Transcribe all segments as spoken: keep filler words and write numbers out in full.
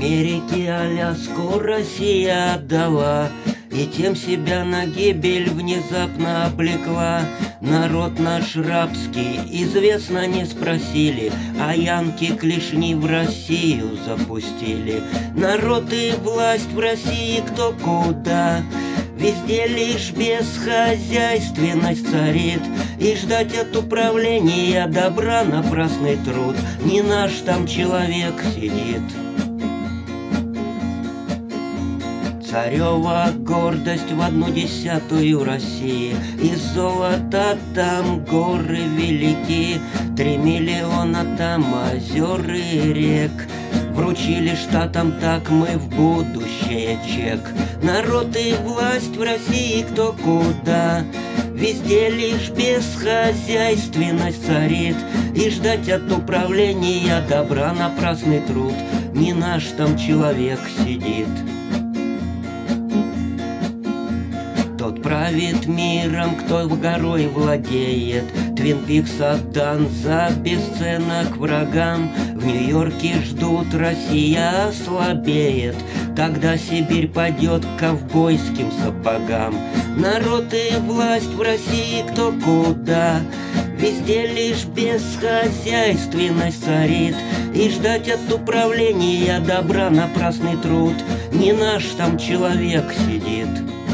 Америке Аляску Россия отдала, и тем себя на гибель внезапно облекла. Народ наш рабский, известно, не спросили, а янки клешни в Россию запустили. Народ и власть в России кто куда, везде лишь бесхозяйственность царит, и ждать от управления добра напрасный труд. Не наш там человек сидит. Царева гордость в одну десятую России, из золота там горы велики, три миллиона там озер и рек. Вручили штатам, так мы в будущее чек. Народ и власть в России кто куда, везде лишь бесхозяйственность царит, и ждать от управления добра напрасный труд. Не наш там человек сидит. Тот правит миром, кто в горой владеет. Твин Пикс отдан за бесценок врагам. В Нью-Йорке ждут, Россия ослабеет. Тогда Сибирь падет к ковбойским сапогам. Народ и власть в России кто куда, везде лишь бесхозяйственность царит, и ждать от управления добра напрасный труд. Не наш там человек сидит.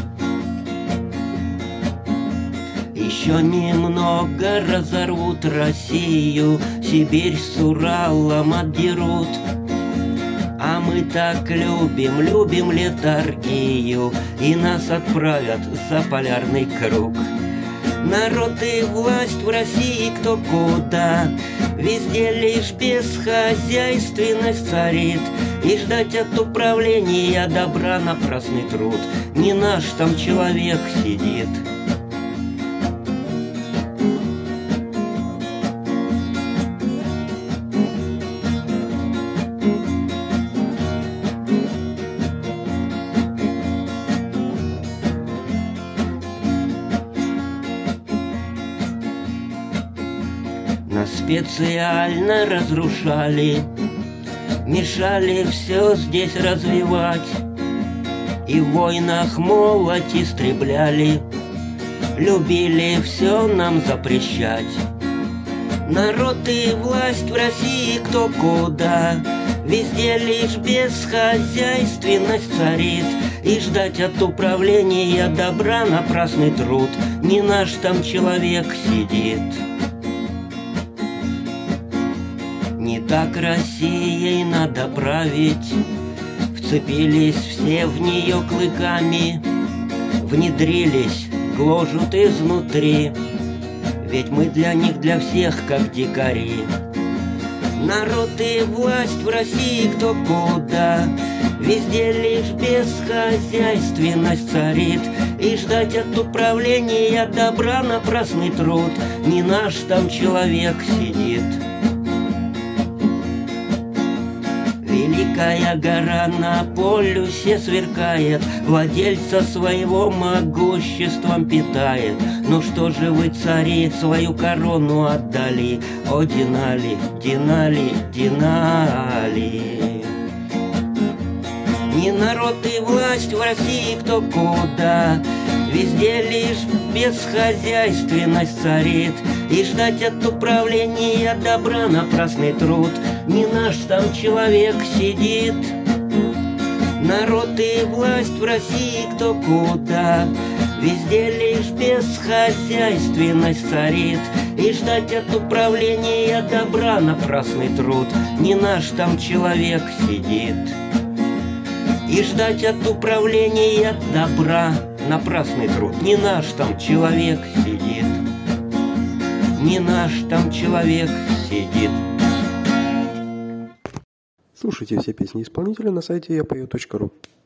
Еще немного разорвут Россию, Сибирь с Уралом отдерут. А мы так любим, любим летаргию, и нас отправят за полярный круг. Народ и власть в России кто куда, везде лишь бесхозяйственность царит, и ждать от управления добра напрасный труд. Не наш там человек сидит. Нас специально разрушали, мешали все здесь развивать, и в войнах молоть истребляли, любили все нам запрещать. Народ и власть в России кто куда, везде лишь бесхозяйственность царит, и ждать от управления добра напрасный труд. Не наш там человек сидит. Не так Россией надо править, вцепились все в нее клыками, внедрились, гложут изнутри, ведь мы для них, для всех, как дикари. Народ и власть в России кто куда, везде лишь бесхозяйственность царит, и ждать от управления добра напрасный труд. Не наш там человек сидит. Великая гора на полюсе сверкает, владельца своего могуществом питает. Ну что же вы, цари, свою корону отдали? О, Динали, Динали, Динали. Не народ и власть в России кто куда, везде лишь бесхозяйственность царит, и ждать от управления добра напрасный труд. Не наш там человек сидит. Народ и власть в России кто куда, везде лишь бесхозяйственность царит, и ждать от управления добра напрасный труд. Не наш там человек сидит. И ждать от управления добра напрасный труд. Не наш там человек сидит. Не наш там человек сидит. Слушайте все песни исполнителя на сайте я пою точка ру.